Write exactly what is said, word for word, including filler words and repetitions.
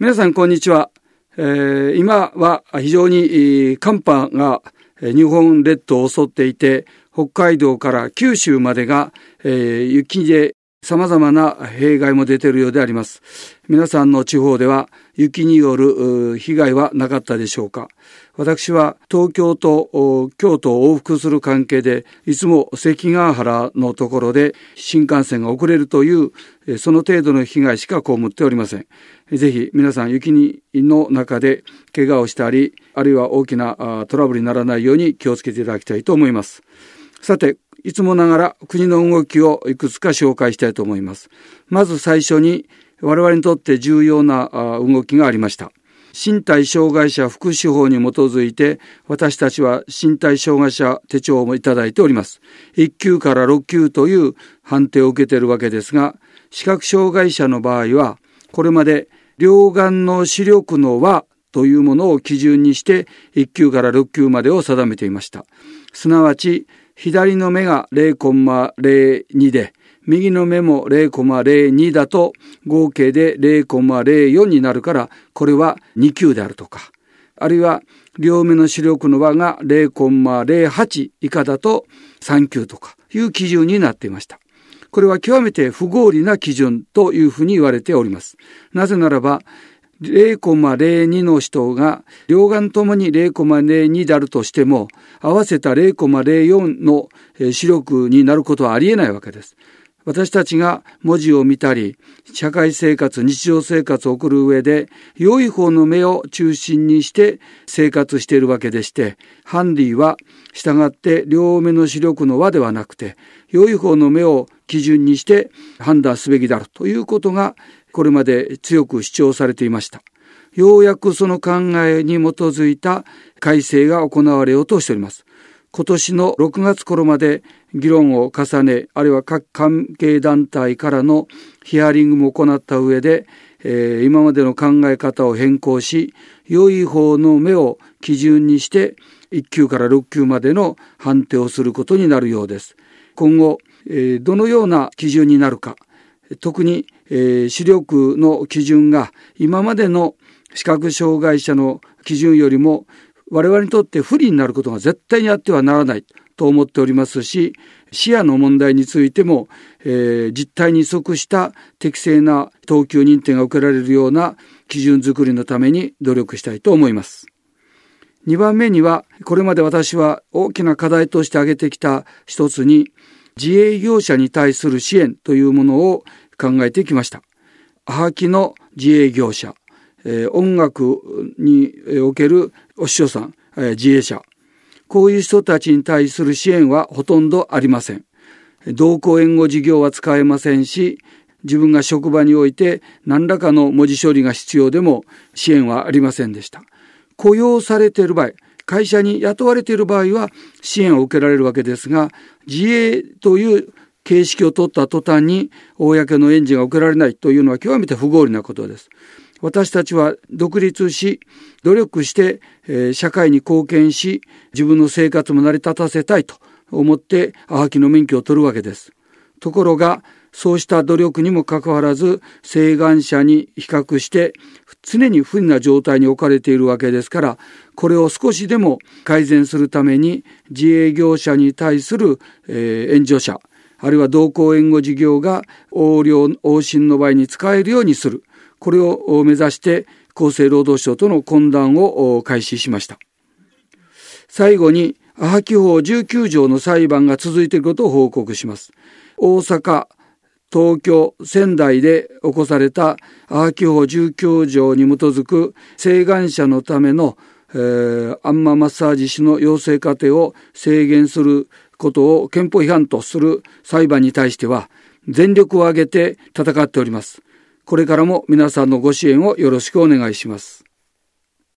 皆さんこんにちは。えー、今は非常に寒波が日本列島を襲っていて、北海道から九州までが、えー、雪で様々な弊害も出ているようであります。皆さんの地方では雪による被害はなかったでしょうか。私は東京と京都を往復する関係で、いつも関ヶ原のところで新幹線が遅れるというその程度の被害しか被っておりません。ぜひ皆さん雪の中で怪我をしたり、あるいは大きなトラブルにならないように気をつけていただきたいと思います。さて、いつもながら国の動きをいくつか紹介したいと思います。まず最初に我々にとって重要な動きがありました。身体障害者福祉法に基づいて、私たちは身体障害者手帳もいただいております。いっ級からろっ級という判定を受けているわけですが、視覚障害者の場合は、これまで両眼の視力の和というものを基準にしていっ級からろっ級までを定めていました。すなわち、左の目が ゼロコンマゼロに で、右の目も ゼロコンマゼロに だと合計で ゼロコンマゼロよん になるから、これはに級であるとか、あるいは両目の視力の和が ゼロコンマゼロはち 以下だとさん級とかいう基準になっていました。これは極めて不合理な基準というふうに言われております。なぜならば、ゼロコンマゼロに の人が両眼ともに ゼロコンマゼロに であるとしても、合わせた ゼロコンマゼロよん の視力になることはありえないわけです。私たちが文字を見たり、社会生活、日常生活を送る上で、良い方の目を中心にして生活しているわけでして、ハンディは従って両目の視力の和ではなくて、良い方の目を基準にして判断すべきだということが、これまで強く主張されていました。ようやくその考えに基づいた改正が行われようとしております。今年のろくがつ頃まで議論を重ね、あるいは各関係団体からのヒアリングも行った上で、えー、今までの考え方を変更し、良い方の目を基準にしていっ級からろっ級までの判定をすることになるようです。今後、えー、どのような基準になるか、特に、えー、視力の基準が今までの視覚障害者の基準よりも我々にとって不利になることが絶対にあってはならないと思っておりますし、視野の問題についても、えー、実態に即した適正な等級認定が受けられるような基準作りのために努力したいと思います。にばんめには、これまで私は大きな課題として挙げてきた一つに、自営業者に対する支援というものを考えてきました。アハキの自営業者、えー、音楽におけるお師匠さん、えー、自営者、こういう人たちに対する支援はほとんどありません。同行援護事業は使えませんし、自分が職場において何らかの文字処理が必要でも支援はありませんでした。雇用されている場合、会社に雇われている場合は支援を受けられるわけですが、自営という形式を取った途端に公の援助が受けられないというのは極めて不合理なことです。私たちは独立し、努力して、えー、社会に貢献し、自分の生活も成り立たせたいと思ってアハキの免許を取るわけです。ところが、そうした努力にもかかわらず、晴眼者に比較して常に不利な状態に置かれているわけですから、これを少しでも改善するために自営業者に対する、えー、援助者、あるいは同行援護事業が横領往診の場合に使えるようにする。これを目指して厚生労働省との懇談を開始しました。最後にアハキ法じゅうきゅう条の裁判が続いていることを報告します。大阪、東京、仙台で起こされたアハキ法じゅうきゅう条に基づく晴眼者のための、えー、アンママッサージ師の養成過程を制限することを憲法違反とする裁判に対しては全力を挙げて戦っております。これからも皆さんのご支援をよろしくお願いします。